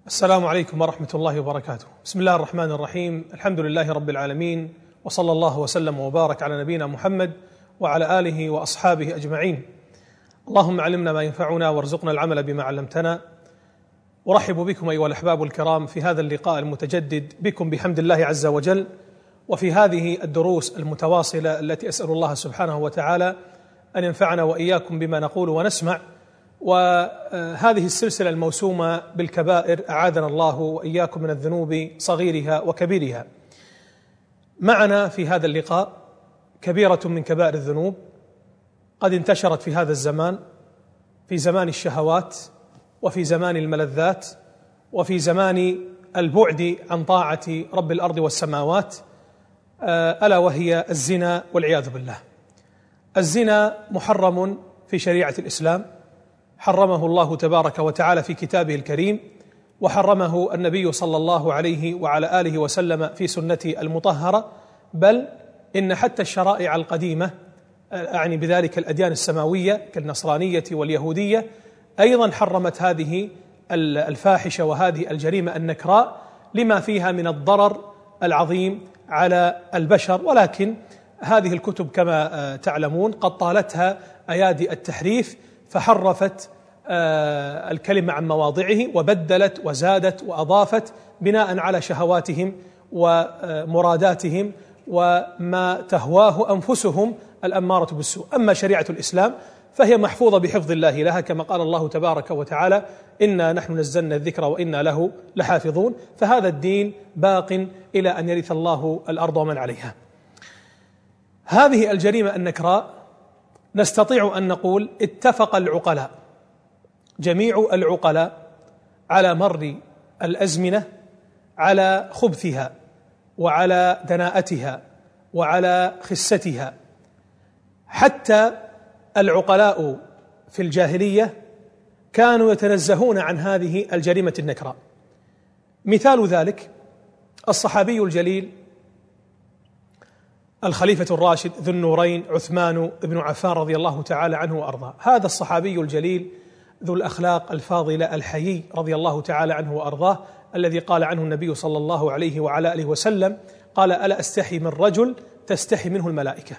السلام عليكم ورحمة الله وبركاته. بسم الله الرحمن الرحيم. الحمد لله رب العالمين، وصلى الله وسلم وبارك على نبينا محمد وعلى آله وأصحابه أجمعين. اللهم علمنا ما ينفعنا وارزقنا العمل بما علمتنا. أرحب بكم أيها الأحباب الكرام في هذا اللقاء المتجدد بكم بحمد الله عز وجل، وفي هذه الدروس المتواصلة التي أسأل الله سبحانه وتعالى أن ينفعنا وإياكم بما نقول ونسمع. وهذه السلسلة الموسومة بالكبائر أعاذنا الله وإياكم من الذنوب صغيرها وكبيرها. معنا في هذا اللقاء كبيرة من كبائر الذنوب قد انتشرت في هذا الزمان، في زمان الشهوات وفي زمان الملذات وفي زمان البعد عن طاعة رب الأرض والسماوات، ألا وهي الزنا والعياذ بالله. الزنا محرم في شريعة الإسلام، حرمه الله تبارك وتعالى في كتابه الكريم، وحرمه النبي صلى الله عليه وعلى آله وسلم في سنته المطهرة، بل إن حتى الشرائع القديمة، أعني بذلك الأديان السماوية كالنصرانية واليهودية، أيضا حرمت هذه الفاحشة وهذه الجريمة النكراء لما فيها من الضرر العظيم على البشر. ولكن هذه الكتب كما تعلمون قد طالتها أيادي التحريف، فحرفت الكلمة عن مواضعه وبدلت وزادت وأضافت بناء على شهواتهم ومراداتهم وما تهواه أنفسهم الأمارة بالسوء. أما شريعة الإسلام فهي محفوظة بحفظ الله لها، كما قال الله تبارك وتعالى: إنا نحن نزلنا الذكر وإنا له لحافظون. فهذا الدين باق إلى أن يرث الله الأرض ومن عليها. هذه الجريمة النكراء نستطيع أن نقول اتفق العقلاء، جميع العقلاء على مر الأزمنة، على خبثها وعلى دناءتها وعلى خستها. حتى العقلاء في الجاهلية كانوا يتنزهون عن هذه الجريمة النكراء. مثال ذلك الصحابي الجليل الخليفة الراشد ذو النورين عثمان بن عفان رضي الله تعالى عنه وأرضاه. هذا الصحابي الجليل ذو الأخلاق الفاضلة الحيي رضي الله تعالى عنه وأرضاه، الذي قال عنه النبي صلى الله عليه وعلى آله وسلم: قال: ألا أستحي من رجل تستحي منه الملائكة.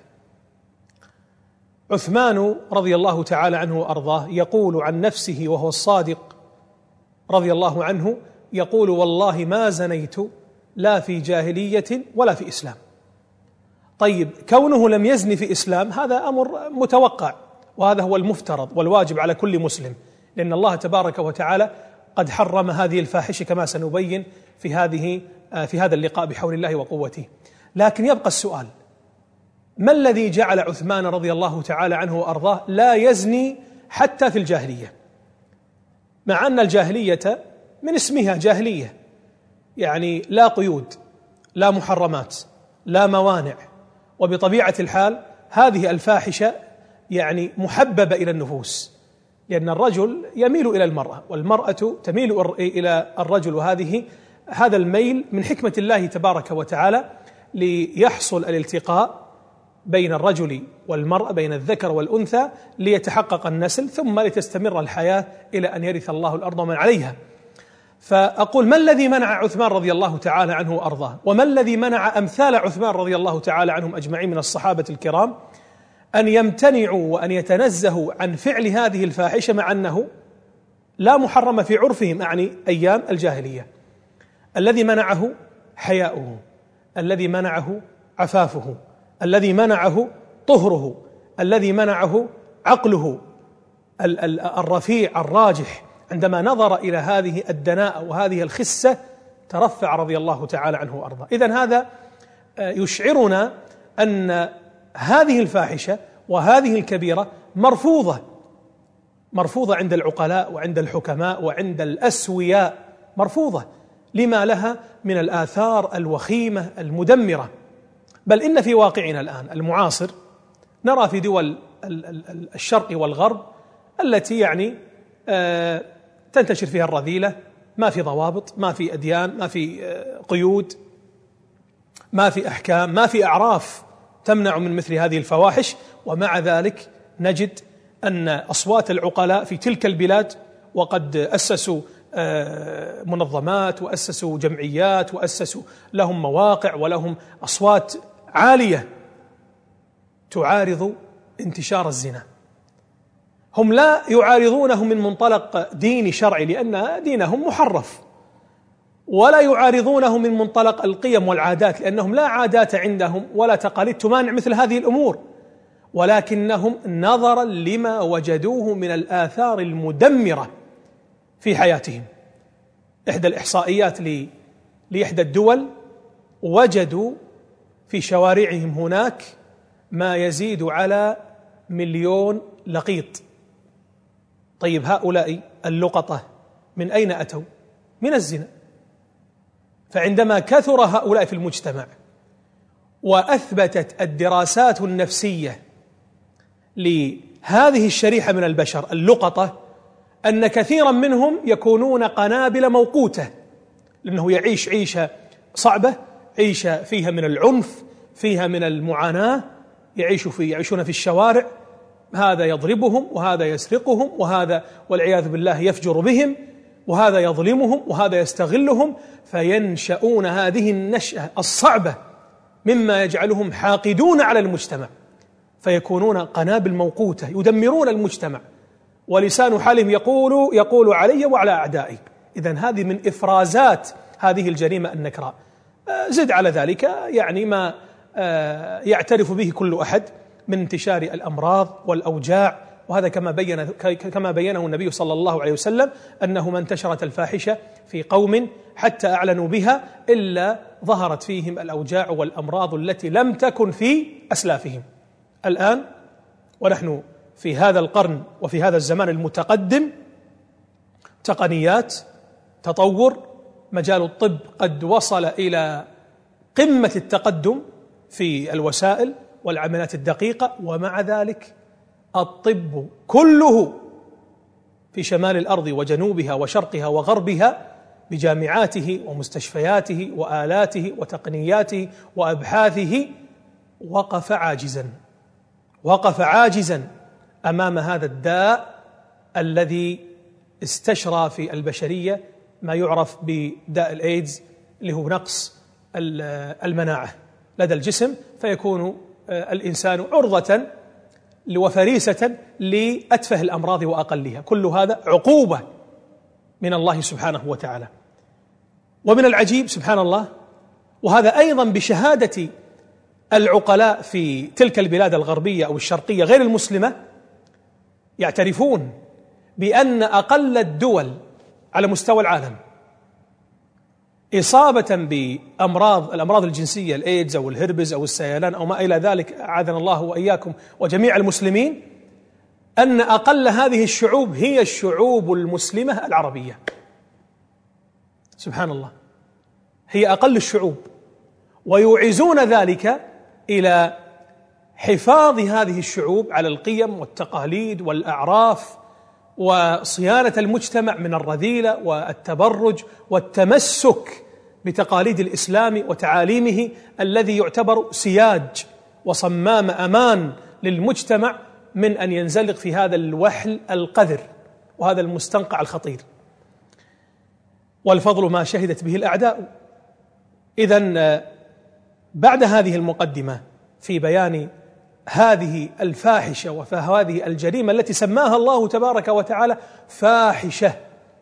عثمان رضي الله تعالى عنه وأرضاه يقول عن نفسه وهو الصادق رضي الله عنه، يقول: والله ما زنيت لا في جاهلية ولا في إسلام. طيب، كونه لم يزن في إسلام هذا أمر متوقع، وهذا هو المفترض والواجب على كل مسلم، لأن الله تبارك وتعالى قد حرم هذه الفاحشة كما سنبين في هذا اللقاء بحول الله وقوته. لكن يبقى السؤال: ما الذي جعل عثمان رضي الله تعالى عنه وأرضاه لا يزني حتى في الجاهلية، مع أن الجاهلية من اسمها جاهلية، يعني لا قيود، لا محرمات، لا موانع، وبطبيعة الحال هذه الفاحشة يعني محببة إلى النفوس، لأن الرجل يميل إلى المرأة والمرأة تميل إلى الرجل، هذا الميل من حكمة الله تبارك وتعالى ليحصل الالتقاء بين الرجل والمرأة، بين الذكر والأنثى، ليتحقق النسل ثم لتستمر الحياة إلى أن يرث الله الأرض ومن عليها. فأقول: ما الذي منع عثمان رضي الله تعالى عنه وأرضاه، وما الذي منع أمثال عثمان رضي الله تعالى عنهم أجمعين من الصحابة الكرام أن يمتنعوا وأن يتنزهوا عن فعل هذه الفاحشة، مع أنه لا محرم في عرفهم، أعني أيام الجاهلية؟ الذي منعه حياؤه، الذي منعه عفافه، الذي منعه طهره، الذي منعه عقله الرفيع الراجح. عندما نظر إلى هذه الدناءة وهذه الخسة ترفع رضي الله تعالى عنه وأرضاه. إذن هذا يشعرنا أن هذه الفاحشة وهذه الكبيرة مرفوضة عند العقلاء وعند الحكماء وعند الأسوياء، مرفوضة لما لها من الآثار الوخيمة المدمرة. بل إن في واقعنا الآن المعاصر نرى في دول الشرق والغرب التي يعني تنتشر فيها الرذيلة، ما في ضوابط، ما في أديان، ما في قيود، ما في أحكام، ما في أعراف تمنع من مثل هذه الفواحش. ومع ذلك نجد أن أصوات العقلاء في تلك البلاد، وقد أسسوا منظمات، وأسسوا جمعيات، وأسسوا لهم مواقع ولهم أصوات عالية تعارض انتشار الزنا. هم لا يعارضونه من منطلق ديني شرعي لأن دينهم محرف، ولا يعارضونه من منطلق القيم والعادات لأنهم لا عادات عندهم ولا تقاليد تمانع مثل هذه الأمور، ولكنهم نظرا لما وجدوه من الآثار المدمرة في حياتهم. إحدى الإحصائيات لإحدى الدول وجدوا في شوارعهم هناك ما يزيد على 1,000,000 لقيط. طيب هؤلاء اللقطة من أين أتوا؟ من الزنا. فعندما كثر هؤلاء في المجتمع وأثبتت الدراسات النفسية لهذه الشريحة من البشر اللقطة أن كثيرا منهم يكونون قنابل موقوتة، لأنه يعيش عيشة صعبة، عيشة فيها من العنف، فيها من المعاناة، يعيشون في الشوارع، هذا يضربهم وهذا يسرقهم وهذا والعياذ بالله يفجر بهم وهذا يظلمهم وهذا يستغلهم، فينشأون هذه النشأة الصعبة مما يجعلهم حاقدون على المجتمع، فيكونون قنابل موقوتة يدمرون المجتمع، ولسان حالهم يقول علي وعلى أعدائي. إذن هذه من إفرازات هذه الجريمة النكراء. زد على ذلك يعني ما يعترف به كل أحد من انتشار الأمراض والأوجاع، وهذا كما بينه النبي صلى الله عليه وسلم أنه ما انتشرت الفاحشة في قوم حتى أعلنوا بها إلا ظهرت فيهم الأوجاع والأمراض التي لم تكن في أسلافهم. الآن ونحن في هذا القرن وفي هذا الزمان المتقدم، تقنيات، تطور، مجال الطب قد وصل إلى قمة التقدم في الوسائل والعمليات الدقيقة، ومع ذلك الطب كله في شمال الأرض وجنوبها وشرقها وغربها بجامعاته ومستشفياته وآلاته وتقنياته وأبحاثه وقف عاجزا أمام هذا الداء الذي استشرى في البشرية ما يعرف بداء الإيدز، اللي هو نقص المناعة لدى الجسم، فيكون الإنسان عرضة وفريسة لأتفه الأمراض وأقلها. كل هذا عقوبة من الله سبحانه وتعالى. ومن العجيب سبحان الله، وهذا أيضا بشهادة العقلاء في تلك البلاد الغربية أو الشرقية غير المسلمة، يعترفون بأن أقل الدول على مستوى العالم إصابة الأمراض الجنسية، الإيدز أو الهربز أو السيلان أو ما إلى ذلك، أعاذنا الله وإياكم وجميع المسلمين، أن أقل هذه الشعوب هي الشعوب المسلمة العربية. سبحان الله، هي أقل الشعوب، ويوعزون ذلك إلى حفاظ هذه الشعوب على القيم والتقاليد والأعراف وصيانة المجتمع من الرذيلة والتبرج والتمسك بتقاليد الإسلام وتعاليمه الذي يعتبر سياج وصمام أمان للمجتمع من أن ينزلق في هذا الوحل القذر وهذا المستنقع الخطير. والفضل ما شهدت به الأعداء. إذن بعد هذه المقدمة في بيان هذه الفاحشة وهذه الجريمة التي سماها الله تبارك وتعالى فاحشة،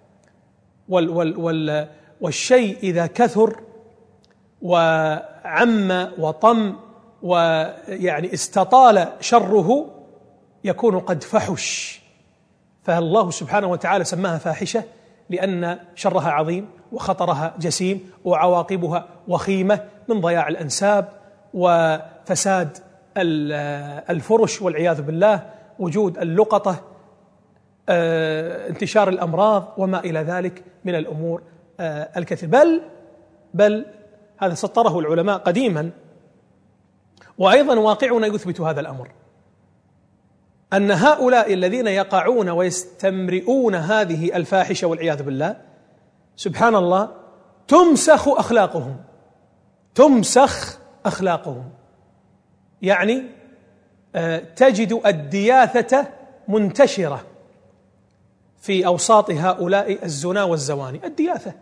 والشيء إذا كثر وعم وطم ويعني استطال شره يكون قد فحش، فالله سبحانه وتعالى سماها فاحشة لأن شرها عظيم وخطرها جسيم وعواقبها وخيمة من ضياع الأنساب وفساد الفرش والعياذ بالله، وجود اللقطة، انتشار الأمراض وما إلى ذلك من الأمور الكثير. بل هذا سطره العلماء قديما، وأيضا واقعنا يثبت هذا الأمر، أن هؤلاء الذين يقعون ويستمرئون هذه الفاحشة والعياذ بالله سبحان الله تمسخ أخلاقهم، يعني تجد الدياثة منتشرة في أوساط هؤلاء الزنا والزواني الدياثة،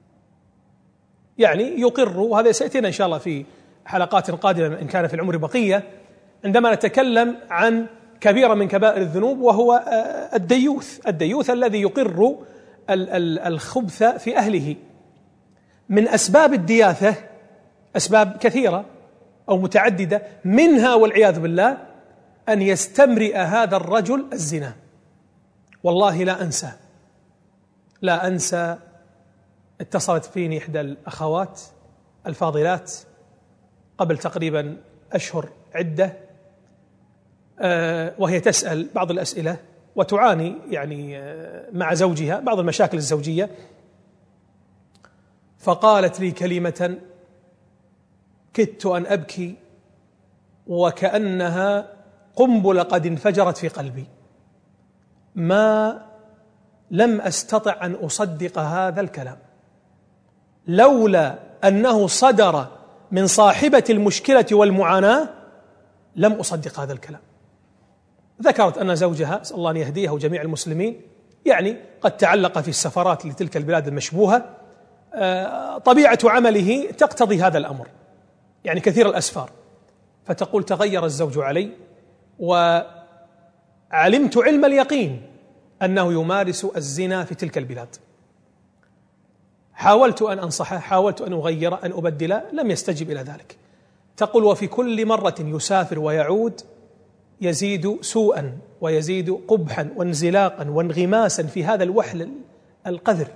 يعني يقر، وهذا سيأتينا إن شاء الله في حلقات قادمة إن كان في العمر بقية عندما نتكلم عن كبيرة من كبائر الذنوب، وهو الديوث الذي يقر الخبث في أهله. من أسباب الدياثة أسباب كثيرة أو متعددة، منها والعياذ بالله أن يستمرئ هذا الرجل الزنا. والله لا أنسى اتصلت فيني إحدى الأخوات الفاضلات قبل تقريبا أشهر عدة، وهي تسأل بعض الأسئلة وتعاني يعني مع زوجها بعض المشاكل الزوجية، فقالت لي كلمة كدت أن أبكي وكأنها قنبلة قد انفجرت في قلبي، ما لم أستطع أن أصدق هذا الكلام لولا أنه صدر من صاحبة المشكلة والمعاناة لم أصدق هذا الكلام. ذكرت أن زوجها، أسأل الله أن يهديه وجميع المسلمين، يعني قد تعلق في السفرات لتلك البلاد المشبوهة، طبيعة عمله تقتضي هذا الأمر، يعني كثير الأسفار. فتقول تغير الزوج علي، وعلمت علم اليقين أنه يمارس الزنا في تلك البلاد. حاولت أن أنصحه، حاولت أن أغير، أن أبدله، لم يستجب إلى ذلك. تقول وفي كل مرة يسافر ويعود يزيد سوءا ويزيد قبحا وانزلاقا وانغماسا في هذا الوحل القذر.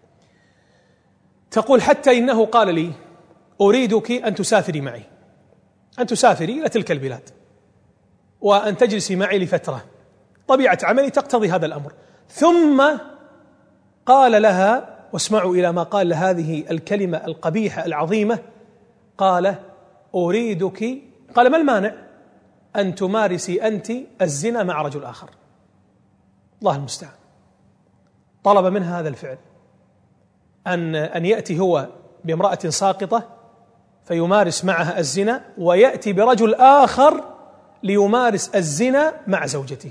تقول حتى إنه قال لي أريدك أن تسافري معي، أن تسافري إلى تلك البلاد وأن تجلسي معي لفترة، طبيعة عملي تقتضي هذا الأمر. ثم قال لها، واسمعوا إلى ما قال هذه الكلمة القبيحة العظيمة، قال أريدك، قال ما المانع أن تمارسي أنت الزنا مع رجل آخر. الله المستعان. طلب منها هذا الفعل، أن يأتي هو بامرأة ساقطة فيمارس معها الزنا، ويأتي برجل آخر ليمارس الزنا مع زوجته.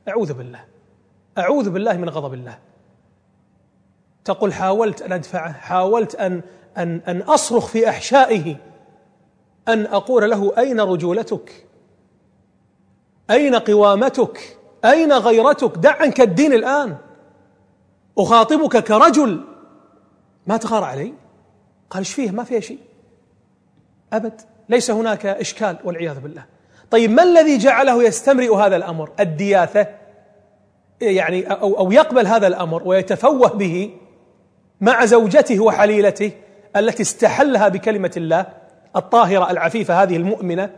أعوذ بالله من غضب الله. تقول حاولت أن أدفعه، حاولت أن أصرخ في أحشائه، أن أقول له أين رجولتك؟ أين قوامتك؟ أين غيرتك؟ دع عنك الدين الآن، أخاطبك كرجل. ما تغار علي؟ قال ايش فيه؟ ما فيه شيء أبد، ليس هناك إشكال والعياذ بالله. طيب ما الذي جعله يستمرئ هذا الأمر؟ الدياثة، يعني أو يقبل هذا الأمر ويتفوه به مع زوجته وحليلته التي استحلها بكلمة الله الطاهرة العفيفة هذه المؤمنة.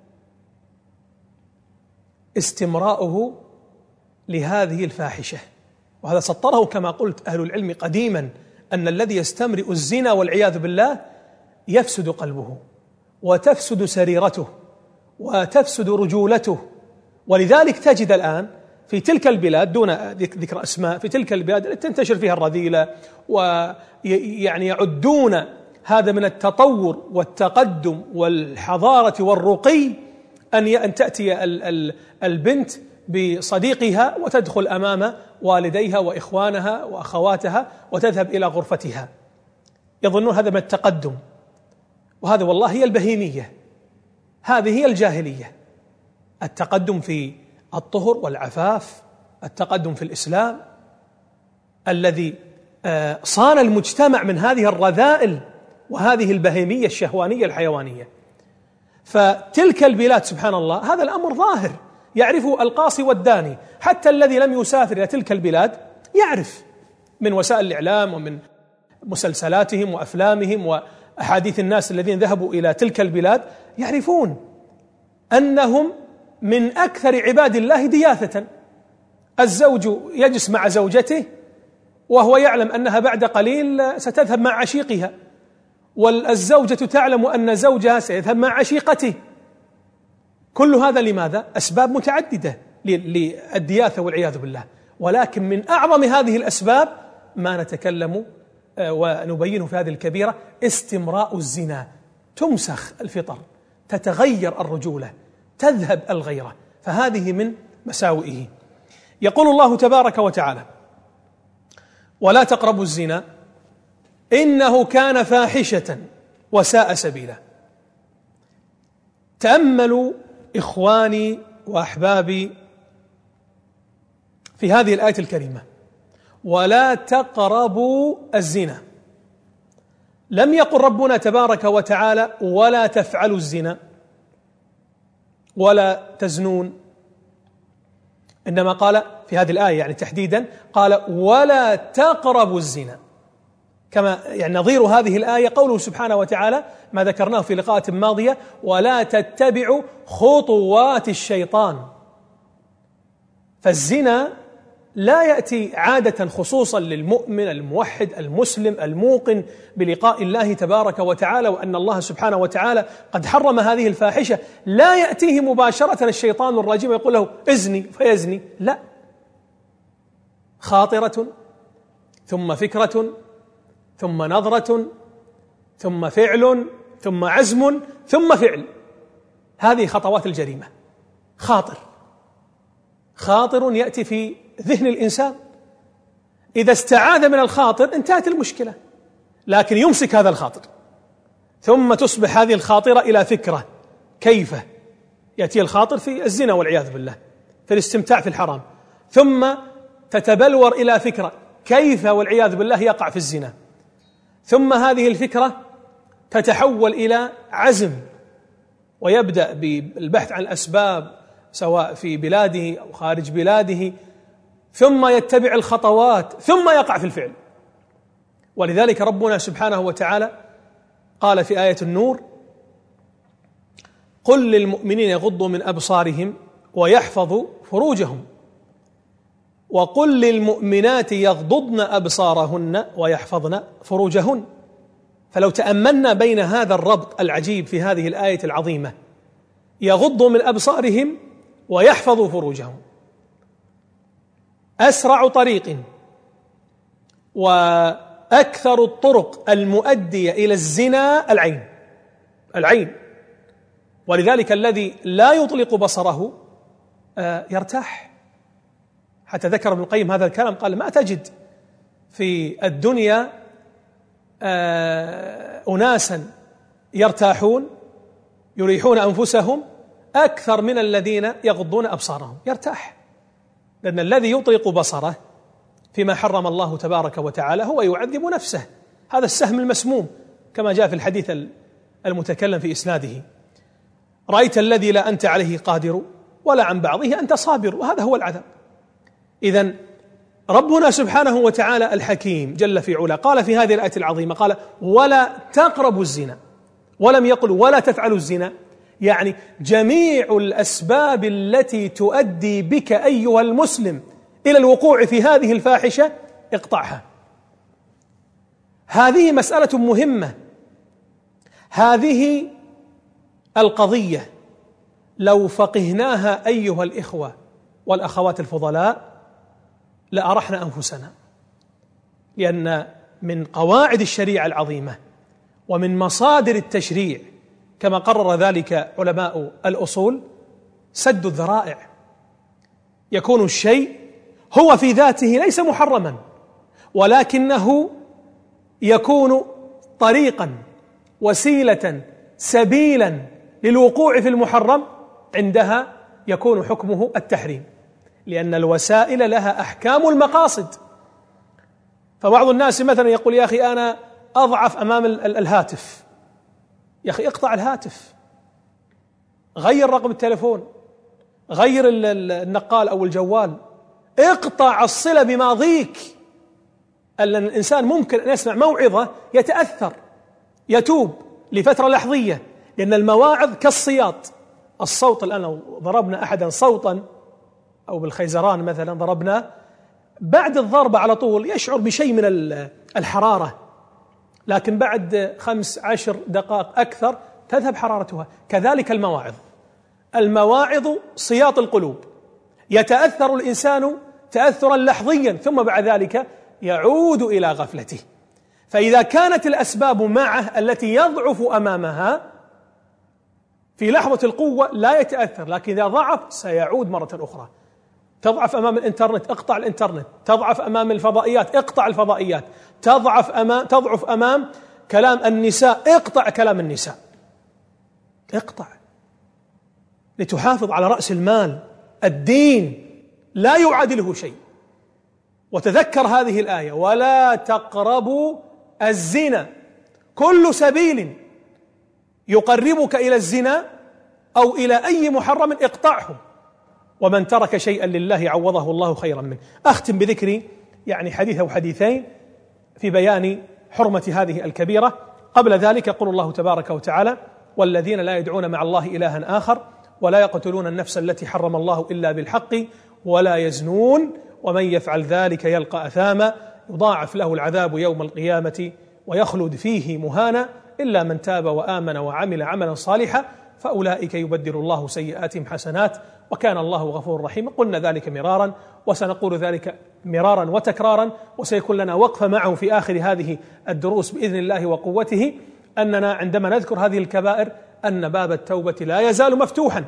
استمراؤه لهذه الفاحشة، وهذا سطره كما قلت أهل العلم قديما، أن الذي يستمرئ الزنا والعياذ بالله يفسد قلبه وتفسد سريرته وتفسد رجولته. ولذلك تجد الآن في تلك البلاد دون ذكر أسماء، في تلك البلاد التي تنتشر فيها الرذيلة، ويعني يعدون هذا من التطور والتقدم والحضارة والرقي، أن تأتي البنت بصديقها وتدخل أمام والديها وإخوانها وأخواتها وتذهب إلى غرفتها، يظنون هذا من التقدم. وهذا والله هي البهيمية، هذه هي الجاهلية. التقدم في الطهر والعفاف، التقدم في الإسلام الذي صان المجتمع من هذه الرذائل وهذه البهيمية الشهوانية الحيوانية. فتلك البلاد سبحان الله هذا الأمر ظاهر، يعرفه القاصي والداني، حتى الذي لم يسافر إلى تلك البلاد يعرف من وسائل الإعلام ومن مسلسلاتهم وأفلامهم وأحاديث الناس الذين ذهبوا إلى تلك البلاد، يعرفون أنهم من أكثر عباد الله دياثة. الزوج يجلس مع زوجته وهو يعلم أنها بعد قليل ستذهب مع عشيقها، والزوجة تعلم أن زوجها سيذهب مع عشيقته. كل هذا لماذا؟ أسباب متعددة للدياثة والعياذ بالله، ولكن من أعظم هذه الأسباب ما نتكلم ونبينه في هذه الكبيرة: استمراء الزنا. تمسخ الفطر، تتغير الرجولة، تذهب الغيرة، فهذه من مساوئه. يقول الله تبارك وتعالى: ولا تقربوا الزنا إنه كان فاحشة وساء سبيلا. تأملوا إخواني وأحبابي في هذه الآية الكريمة: ولا تقربوا الزنا. لم يقل ربنا تبارك وتعالى ولا تفعلوا الزنا ولا تزنون، إنما قال في هذه الآية يعني تحديدا قال ولا تقربوا الزنا، كما يعني نظير هذه الآية قوله سبحانه وتعالى ما ذكرناه في لقاءات ماضية: ولا تتبعوا خطوات الشيطان. فالزنا لا يأتي عادة خصوصا للمؤمن الموحد المسلم الموقن بلقاء الله تبارك وتعالى وأن الله سبحانه وتعالى قد حرم هذه الفاحشة، لا يأتيه مباشرة الشيطان الرجيم ويقول له ازني فيزني، لا، خاطرة ثم فكرة ثم نظرة ثم فعل ثم عزم ثم فعل، هذه خطوات الجريمة. خاطر يأتي في ذهن الإنسان، إذا استعاذ من الخاطر انتهت المشكلة، لكن يمسك هذا الخاطر ثم تصبح هذه الخاطرة إلى فكرة. كيف يأتي الخاطر في الزنا والعياذ بالله، في الاستمتاع في الحرام، ثم تتبلور إلى فكرة كيف والعياذ بالله يقع في الزنا، ثم هذه الفكرة تتحول إلى عزم ويبدأ بالبحث عن الأسباب سواء في بلاده أو خارج بلاده، ثم يتبع الخطوات ثم يقع في الفعل. ولذلك ربنا سبحانه وتعالى قال في آية النور: قل للمؤمنين يغضوا من أبصارهم ويحفظوا فروجهم وقل للمؤمنات يغضضن أبصارهن ويحفظن فروجهن. فلو تأملنا بين هذا الربط العجيب في هذه الآية العظيمة، يغضوا من أبصارهم ويحفظوا فروجهم، أسرع طريق وأكثر الطرق المؤدية إلى الزنا العين. ولذلك الذي لا يطلق بصره يرتاح. حتى ذكر ابن القيم هذا الكلام، قال: ما تجد في الدنيا أناسا يرتاحون يريحون أنفسهم أكثر من الذين يغضون أبصارهم. يرتاح، لأن الذي يطلق بصره فيما حرم الله تبارك وتعالى هو يعذب نفسه، هذا السهم المسموم كما جاء في الحديث المتكلم في إسناده: رأيت الذي لا أنت عليه قادر ولا عن بعضه أنت صابر، وهذا هو العذاب. إذن ربنا سبحانه وتعالى الحكيم جل في علا قال في هذه الآية العظيمة، قال: ولا تقربوا الزنا، ولم يقل ولا تفعلوا الزنا، يعني جميع الأسباب التي تؤدي بك أيها المسلم إلى الوقوع في هذه الفاحشة اقطعها. هذه مسألة مهمة. هذه القضية لو فقهناها أيها الإخوة والأخوات الفضلاء لأرحنا أنفسنا، لأن من قواعد الشريعة العظيمة ومن مصادر التشريع كما قرر ذلك علماء الأصول سد الذرائع. يكون الشيء هو في ذاته ليس محرما، ولكنه يكون طريقا وسيلة سبيلا للوقوع في المحرم، عندها يكون حكمه التحريم، لأن الوسائل لها أحكام المقاصد. فبعض الناس مثلا يقول: يا أخي أنا أضعف أمام الهاتف. يا أخي اقطع الهاتف، غير رقم التلفون، غير النقال أو الجوال، اقطع الصلة بماضيك. الإنسان ممكن أن يسمع موعظة يتأثر يتوب لفترة لحظية، لأن المواعظ كالصياط. الصوت الآن لو ضربنا أحدا صوتا أو بالخيزران مثلا ضربناه، بعد الضربة على طول يشعر بشيء من الحرارة، لكن بعد 15 دقائق أكثر تذهب حرارتها. كذلك المواعظ صياط القلوب، يتأثر الإنسان تأثرا لحظيا ثم بعد ذلك يعود إلى غفلته. فإذا كانت الأسباب معه التي يضعف أمامها في لحظة القوة لا يتأثر، لكن إذا ضعف سيعود مرة أخرى. تضعف أمام الإنترنت، اقطع الإنترنت. تضعف أمام الفضائيات، اقطع الفضائيات. تضعف أمام كلام النساء، اقطع كلام النساء، اقطع، لتحافظ على رأس المال. الدين لا يعادله شيء. وتذكر هذه الآية: ولا تقربوا الزنا. كل سبيل يقربك إلى الزنا أو إلى أي محرم اقطعه، ومن ترك شيئا لله عوضه الله خيرا منه. أختم بذكري حديث أو حديثين في بيان حرمة هذه الكبيرة. قبل ذلك يقول الله تبارك وتعالى: والذين لا يدعون مع الله إلها آخر ولا يقتلون النفس التي حرم الله إلا بالحق ولا يزنون ومن يفعل ذلك يلقى أثاما يضاعف له العذاب يوم القيامة ويخلد فيه مهانا إلا من تاب وآمن وعمل عملا صالحا فأولئك يبدل الله سيئاتهم حسنات وكان الله غفورا رحيما. قلنا ذلك مرارا وسنقول ذلك مرارا وتكرارا، وسيكون لنا وقفة معه في آخر هذه الدروس بإذن الله وقوته، أننا عندما نذكر هذه الكبائر أن باب التوبة لا يزال مفتوحا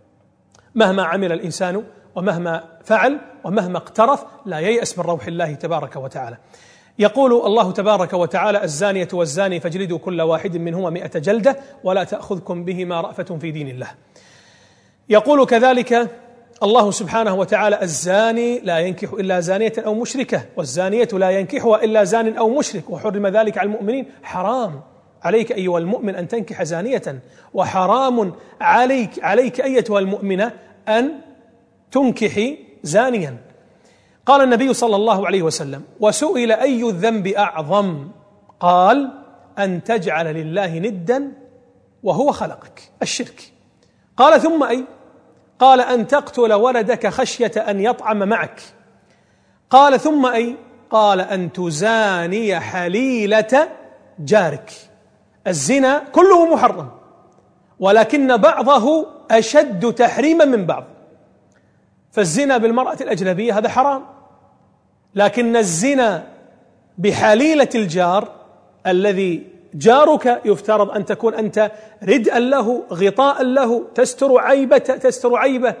مهما عمل الإنسان ومهما فعل ومهما اقترف، لا ييأس من روح الله تبارك وتعالى. يقول الله تبارك وتعالى: الزانية والزاني فاجلدوا كل واحد منهما 100 جلدة ولا تأخذكم بهما رأفة في دين الله. يقول كذلك الله سبحانه وتعالى: الزاني لا ينكح إلا زانية أو مشركة والزانية لا ينكحها إلا زان أو مشرك وحرم ذلك على المؤمنين. حرام عليك أيها المؤمن أن تنكح زانية، وحرام عليك أيتها المؤمنة أن تنكحي زانيا. قال النبي صلى الله عليه وسلم: وسئل أي الذنب أعظم؟ قال: أن تجعل لله ندا وهو خلقك، الشرك. قال: ثم أي؟ قال: أن تقتل ولدك خشية أن يطعم معك. قال: ثم أي؟ قال: أن تزاني حليلة جارك. الزنا كله محرم، ولكن بعضه أشد تحريما من بعض. فالزنا بالمرأة الأجنبية هذا حرام، لكن الزنا بحليلة الجار الذي جارك يفترض أن تكون أنت ردءا له، غطاء له، تستر عيبه،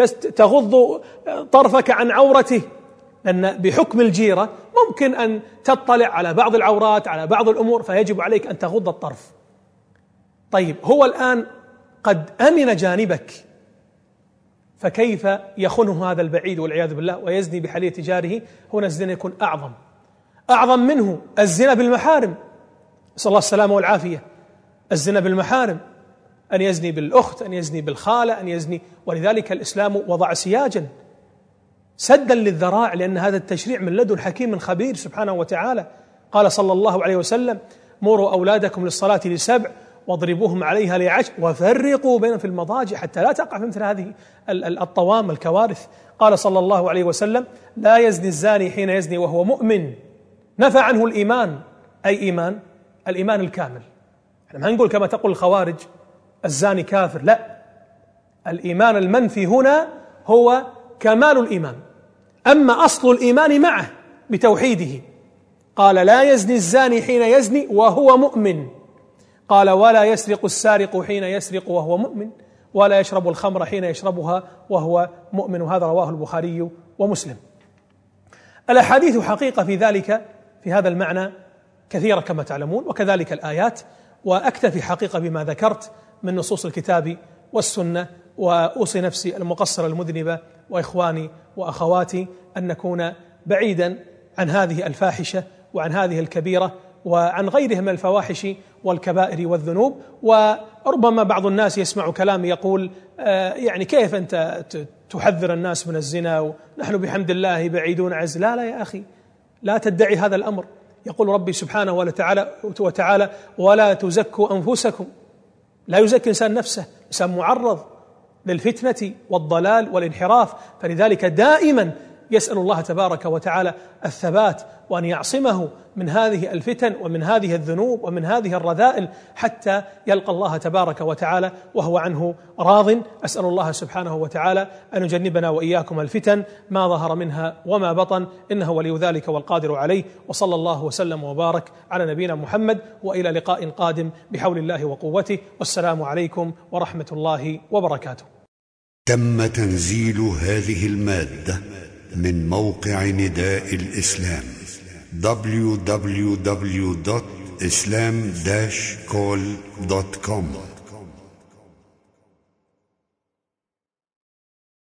تغض طرفك عن عورته، لأن بحكم الجيرة ممكن أن تطلع على بعض العورات، على بعض الأمور، فيجب عليك أن تغض الطرف. طيب، هو الآن قد أمن جانبك، فكيف يخونه هذا البعيد والعياذ بالله ويزني بحلية جاره؟ هنا الزنا يكون أعظم منه الزنا بالمحارم، نسأل الله السلامة والعافية. الزنا بالمحارم، أن يزني بالأخت، أن يزني بالخالة، أن يزني، ولذلك الإسلام وضع سياجا سدا للذراع، لأن هذا التشريع من لدن حكيم خبير سبحانه وتعالى. قال صلى الله عليه وسلم: مروا أولادكم للصلاة ل7 واضربوهم عليها ل10 وفرقوا بينهم في المضاجع حتى لا تقع في مثل هذه الطوام الكوارث. قال صلى الله عليه وسلم: لا يزني الزاني حين يزني وهو مؤمن. نفى عنه الإيمان. أي إيمان؟ الإيمان الكامل. احنا ما نقول كما تقول الخوارج الزاني كافر، لا، الإيمان المنفي هنا هو كمال الإيمان، أما أصل الإيمان معه بتوحيده. قال: لا يزني الزاني حين يزني وهو مؤمن. قال: ولا يسرق السارق حين يسرق وهو مؤمن، ولا يشرب الخمر حين يشربها وهو مؤمن. هذا رواه البخاري ومسلم. الأحاديث حقيقة في ذلك، في هذا المعنى، كثيرة كما تعلمون، وكذلك الآيات. وأكتفي حقيقة بما ذكرت من نصوص الكتاب والسنة، وأوصي نفسي المقصرة المذنبة وإخواني وأخواتي أن نكون بعيدا عن هذه الفاحشة وعن هذه الكبيرة وعن غيرها من الفواحش والكبائر والذنوب. وربما بعض الناس يسمع كلامي يقول: يعني كيف أنت تحذر الناس من الزنا ونحن بحمد الله بعيدون عن الزنا؟ لا يا أخي، لا تدعي هذا الأمر. يقول ربي سبحانه وتعالى: ولا تزكوا أنفسكم. لا يزكي الإنسان نفسه، الإنسان معرض للفتنة والضلال والانحراف، فلذلك دائما يسأل الله تبارك وتعالى الثبات وأن يعصمه من هذه الفتن ومن هذه الذنوب ومن هذه الرذائل حتى يلقى الله تبارك وتعالى وهو عنه راض. أسأل الله سبحانه وتعالى أن يجنبنا وإياكم الفتن ما ظهر منها وما بطن، إنه ولي ذلك والقادر عليه. وصلى الله وسلم وبارك على نبينا محمد، وإلى لقاء قادم بحول الله وقوته، والسلام عليكم ورحمة الله وبركاته. تم تنزيل هذه المادة من موقع نداء الإسلام www.islam-call.com